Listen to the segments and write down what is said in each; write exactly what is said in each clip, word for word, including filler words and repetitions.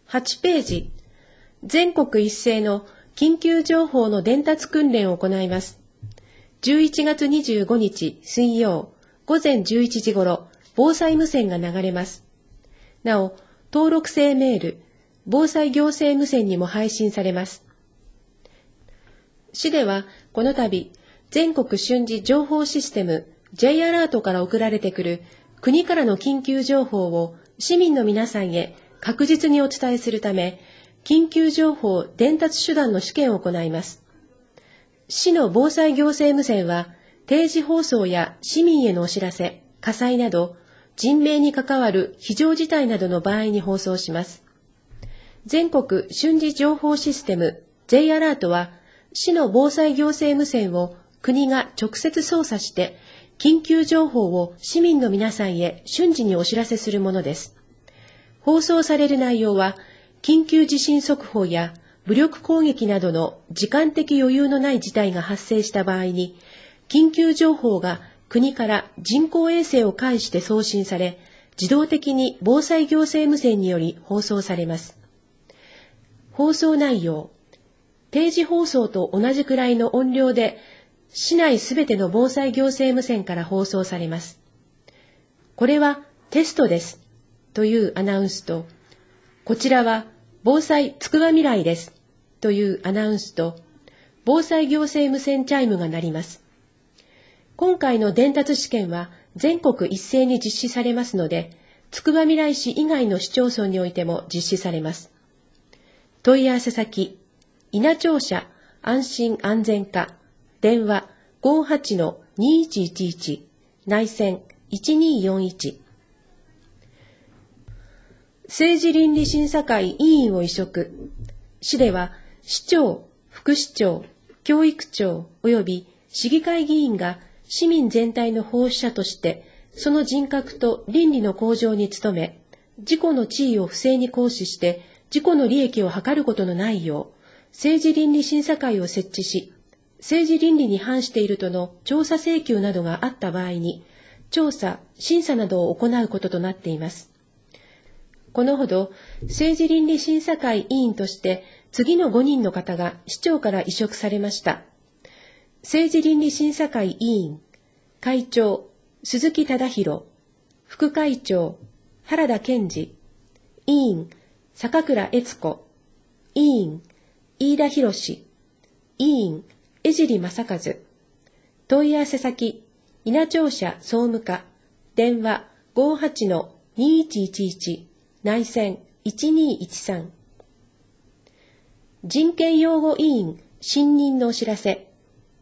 はちページ、全国一斉の緊急情報の伝達訓練を行います。じゅういちがつにじゅうごにち水曜午前じゅういちじ頃、防災無線が流れます。なお、登録制メール、防災行政無線にも配信されます。市では、この度、全国瞬時情報システム J アラートから送られてくる国からの緊急情報を市民の皆さんへ確実にお伝えするため、緊急情報伝達手段の試験を行います。市の防災行政無線は、定時放送や市民へのお知らせ、火災など、人命に関わる非常事態などの場合に放送します。全国瞬時情報システム J アラートは、市の防災行政無線を国が直接操作して、緊急情報を市民の皆さんへ瞬時にお知らせするものです。放送される内容は、緊急地震速報や武力攻撃などの時間的余裕のない事態が発生した場合に、緊急情報が国から人工衛星を介して送信され、自動的に防災行政無線により放送されます。放送内容、定時放送と同じくらいの音量で、市内すべての防災行政無線から放送されます。これはテストですというアナウンスと、こちらは防災つくばみらいですというアナウンスと、防災行政無線チャイムが鳴ります。今回の伝達試験は全国一斉に実施されますので、つくばみらい市以外の市町村においても実施されます。問い合わせ先、稲庁舎安心安全課、電話 ごーはちのにいちいちいち、内線いちにーよんいち。政治倫理審査会委員を委嘱。市では、市長、副市長、教育長及び市議会議員が市民全体の奉仕者として、その人格と倫理の向上に努め、自己の地位を不正に行使して、自己の利益を図ることのないよう、政治倫理審査会を設置し、政治倫理に反しているとの調査請求などがあった場合に、調査、審査などを行うこととなっています。このほど、政治倫理審査会委員として、次のごにんの方が市長から委嘱されました。政治倫理審査会委員、会長、鈴木忠宏、副会長、原田健二、委員、坂倉悦子、委員、飯田博士、委員、江尻正和、問い合わせ先、稲庁舎総務課、電話 ごーはちのにいちいちいち、内線いちにーいちさん。人権擁護委員新任のお知らせ。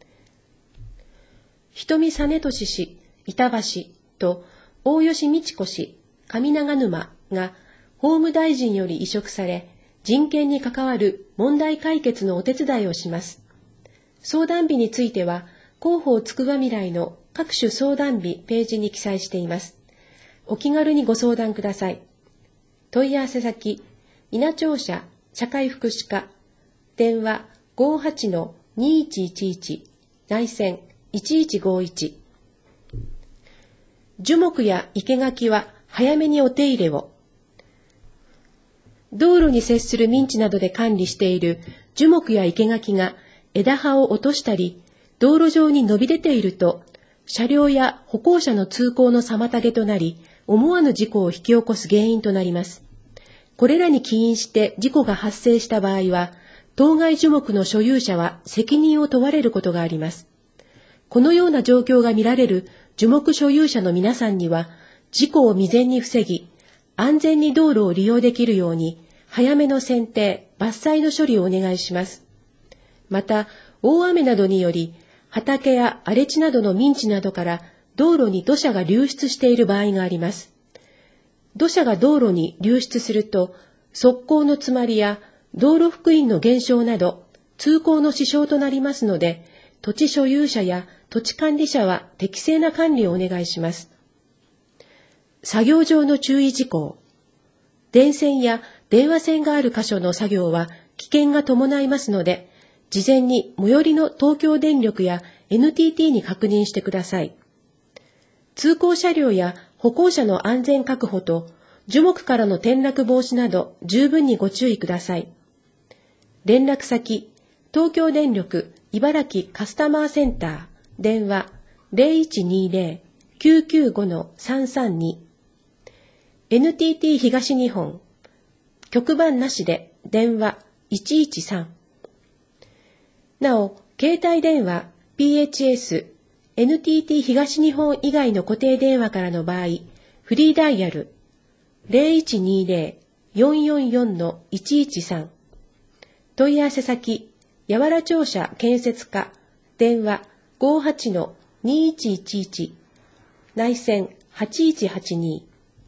人見実俊氏、板橋と大吉美智子氏、上長沼が法務大臣より委嘱され、人権に関わる問題解決のお手伝いをします。相談日については、広報つくばみらいの各種相談日ページに記載しています。お気軽にご相談ください。問い合わせ先、稲庁舎社会福祉課、電話 ごーはちのにいちいちいち、内線いちいちごいち。樹木や生垣は早めにお手入れを。道路に接する民地などで管理している樹木や生垣が枝葉を落としたり、道路上に伸び出ていると、車両や歩行者の通行の妨げとなり、思わぬ事故を引き起こす原因となります。これらに起因して事故が発生した場合は、当該樹木の所有者は責任を問われることがあります。このような状況が見られる樹木所有者の皆さんには、事故を未然に防ぎ、安全に道路を利用できるように、早めの剪定、伐採の処理をお願いします。また、大雨などにより、畑や荒れ地などの民地などから道路に土砂が流出している場合があります。土砂が道路に流出すると、側溝の詰まりや道路幅員の減少など、通行の支障となりますので、土地所有者や土地管理者は適正な管理をお願いします。作業上の注意事項。電線や電話線がある箇所の作業は危険が伴いますので、事前に最寄りの東京電力や エヌティーティー に確認してください。通行車両や歩行者の安全確保と樹木からの転落防止など十分にご注意ください。連絡先、東京電力茨城カスタマーセンター、電話 ゼロいちにゼロ きゅうきゅうご さんさんに。エヌティーティー 東日本、局番なしで電話いちいちさん。なお、携帯電話 ピーエイチエス、エヌティーティー 東日本以外の固定電話からの場合、フリーダイヤルゼロいちにゼロ よんよんよん いちいちさん。問い合わせ先、八原庁舎建設課、電話 ごーはち にいちいちいち、内線はちいちはちに。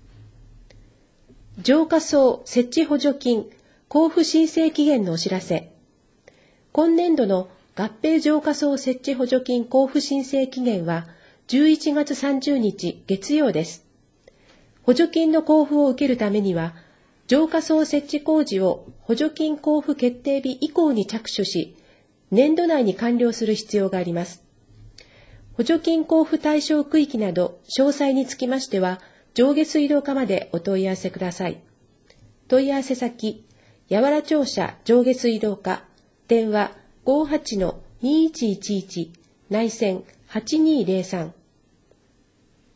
浄化槽設置補助金交付申請期限のお知らせ。今年度の合併浄化槽設置補助金交付申請期限はじゅういちがつさんじゅうにち月曜です。補助金の交付を受けるためには、浄化槽設置工事を補助金交付決定日以降に着手し、年度内に完了する必要があります。補助金交付対象区域など詳細につきましては、上下水道課までお問い合わせください。問い合わせ先、八原庁舎上下水道課、電話 ごーはち にいちいちいち、内線はちにーぜろさん。